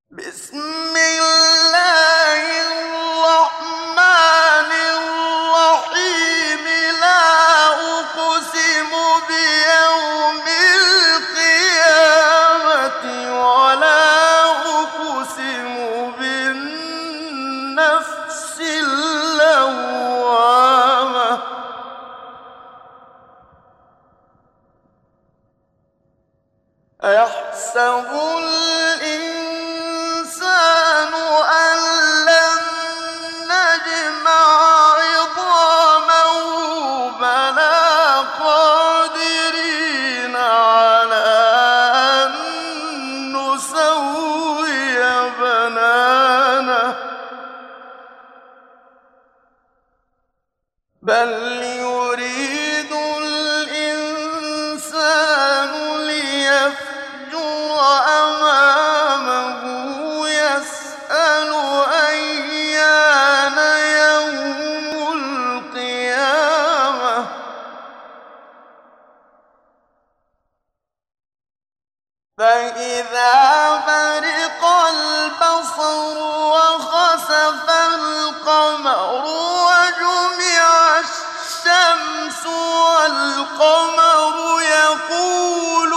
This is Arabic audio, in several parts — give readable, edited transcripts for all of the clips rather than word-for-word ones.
بسم الله الرحمن الرحيم لا أقسم بيوم القيامة ولا أقسم بالنفس اللوامة أيحسب الإنسان أن لن نجمع عظامه بلى قادرين على أن نسوي بنانه بل يريد الإنسان ليفجر أمامه يسأل أيان يوم القيامة فإذا برق البصر وخسف القمر وجمع الشمس والقمر يقول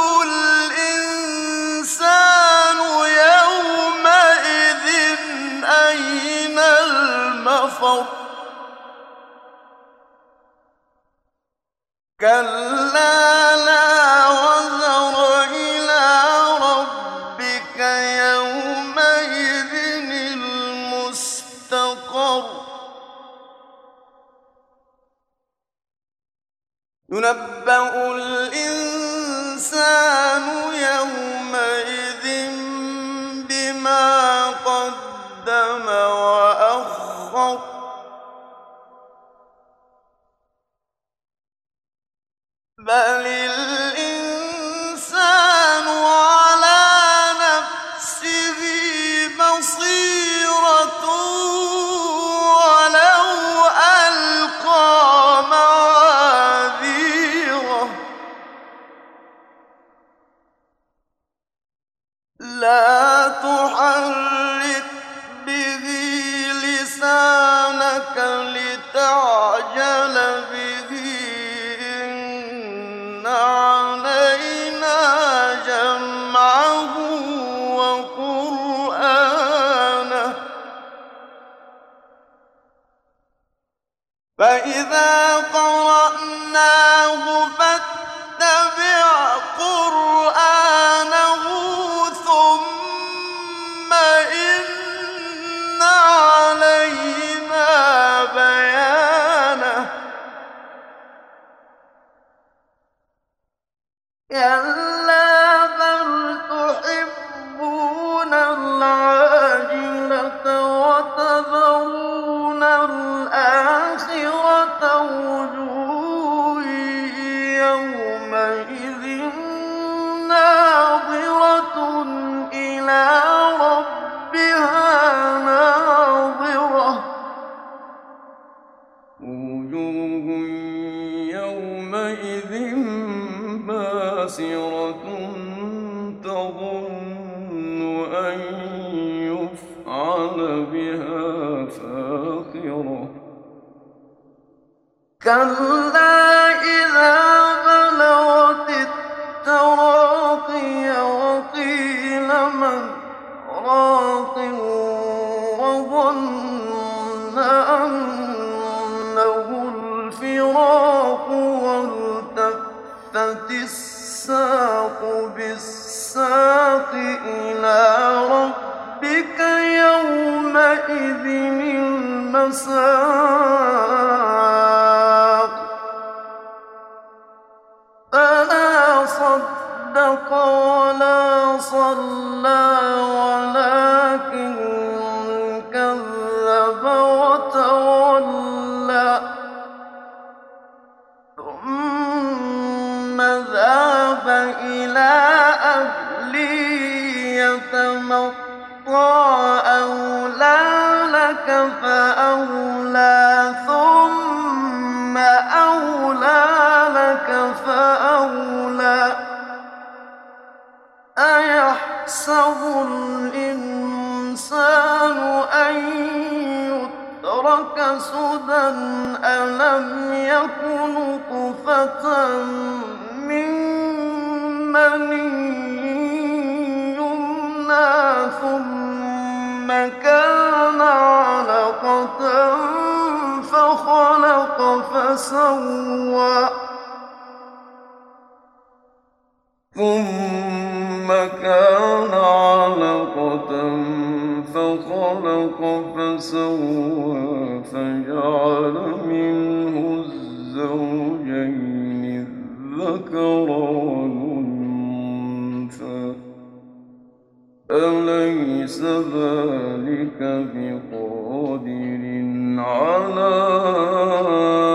الإنسان يومئذ أين المفر كلا لا وزر إلى ربك يومئذ المستقر ينبأ الإنسان يومئذ بما قدم وأخر بل الإنسان على نفسه بصيرة ولو ألقى معاذيره لا تحرك به لسانك لتعجل به إن علينا جمعه وقرآنه فإذا قرأناه فاتبع قرآنه ثم إن علينا بيانه كلا بل تحبون العاجلة وتذرون الآخرة وجوه يومئذ ناظرة إلى ربها ناظرة وجوه يومئذ باسرة تظن أن يفعل بها فاقرة كلا إذا بلغت التراقي وقيل من راق وظن أنه الفراق والتفت الساق بالساق إلى ربك يومئذ المساق فلا صدق ولا صلى ولكن كذب وتولى ثم ذهب إلى أهله يتمطى أولى لك فأولى ثم أولى لك فأولى أيحسب الإنسان الْإِنسَانُ أَن يُتْرَكَ سُدًى أَلَمْ يَكُ نُطْفَةً مِّن مَّنِيٍّ يُمْنَىٰ ثُمَّ كَانَ عَلَقَةً فَخَلَقَ فَسَوَّىٰ فَجَعَلَ مِنْهُ الزَّوْجَيْنِ الذَّكَرَ وَالْأُنثَىٰ ۚ أَلَيْسَ ذَٰلِكَ بِقَادِرٍ عَلَىٰ